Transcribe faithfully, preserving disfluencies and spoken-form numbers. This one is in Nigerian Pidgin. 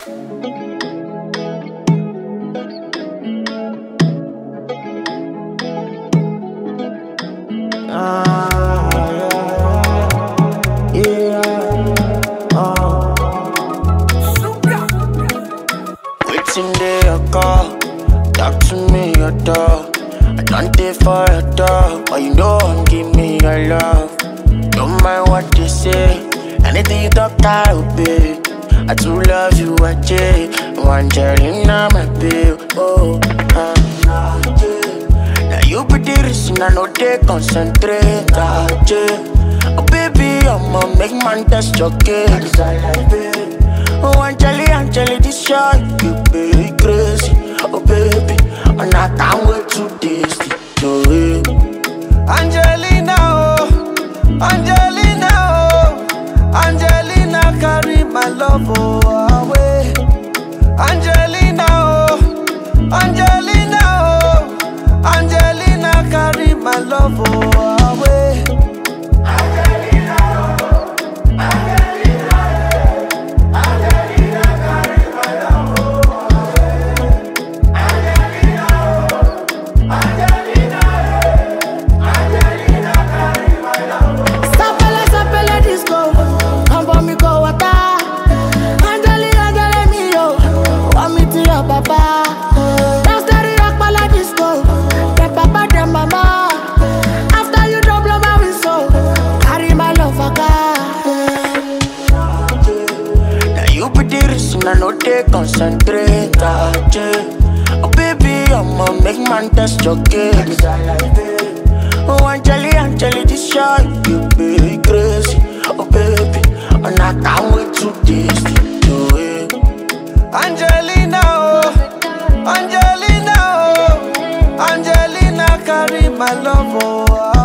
Ah, yeah, yeah, uh. Waiting there, your call. Talk to me, your dog. I don't take for your dog, but you know I'm give me your love. Don't mind what they say. Anything you talk, I obey. I do love you, I J. Angelina, my babe. Oh, uh, nah, yeah. Now you be the reason I know they concentrate. Ah, yeah. Oh, baby, I'ma make man test your case. I like it. Oh, Angeli, Angeli, this shot, you be crazy. Oh, baby, and I can't wait to taste it. No way. Angelina, oh, Angelina, oh, Angelina, carry my love oh, away. Angelina, oh, Angelina, oh, Angelina, carry my love oh, away. Angelina, oh, Angelina, Angelina, carry my love oh, away. Angelina, oh, Angelina, Angelina, carry my love oh. Sapele, sapele disco, come for me go water. Angeli, Angeli me yo, want me to your papa. Dance the rock pala disco, the papa, the mama. After you drop blow my whistle, carry my love for car. Now you be the reason I know they concentrate. Ah, yeah. Oh, baby, I'ma make man test your case. I like it. Oh, Angeli, Angeli, this shot, you be crazy. Oh, baby, and I can't wait to taste it. No way. Angelina, oh, Angelina, oh, Angelina, carry my love oh,